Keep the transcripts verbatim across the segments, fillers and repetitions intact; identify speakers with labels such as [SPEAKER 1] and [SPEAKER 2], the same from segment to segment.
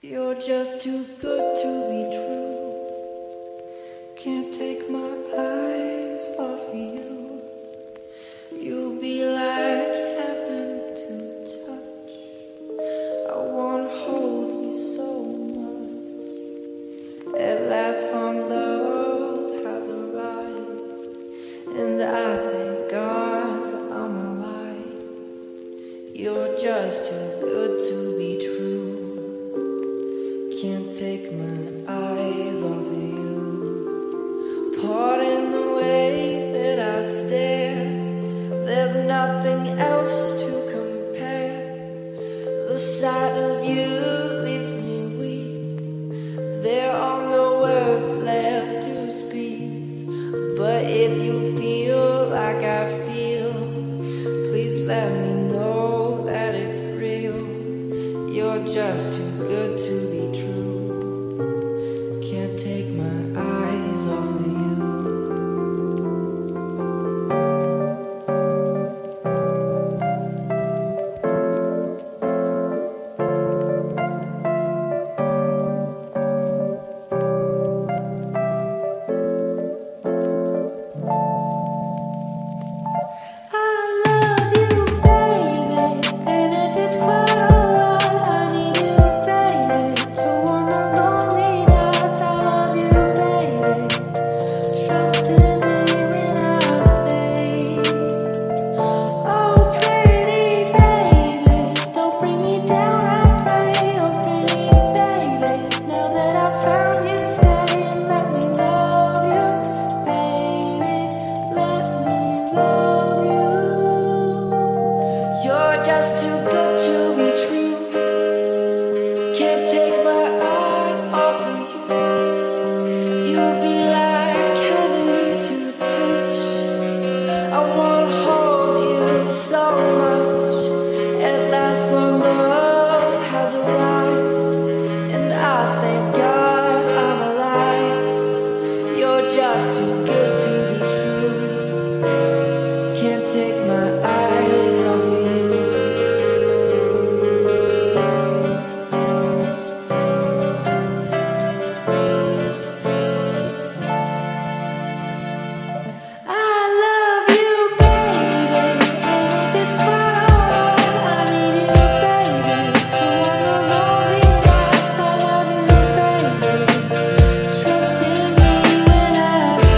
[SPEAKER 1] You're just too good to be true. Can't take my eyes off of you. You'll be like heaven to touch. I wanna hold you so much. At last, long love has arrived, and I thank God I'm alive. You're just too good to be true. Can't take my eyes off of you. Pardon the way that I stare. There's nothing else to compare. The sight of you leaves me weak. There are no words left to speak. But if you feel like I feel, please let me know that it's real. You're just too good to be true. Can't take my eyes off of you. Just too good to be true. Can't take my eyes off of you. I love you, baby, and if it's quite alright, I need you, baby. So on the lonely nights, I love you, baby. Trust in me when I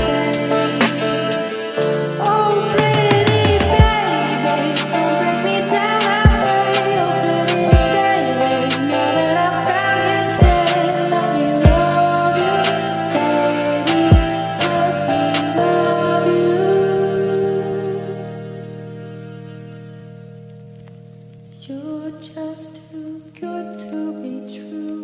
[SPEAKER 1] oh, pretty baby, don't bring me down, I pray. Oh, pretty baby, now that I found you, say, let me love you, baby, let me love you. You're just too good to be true.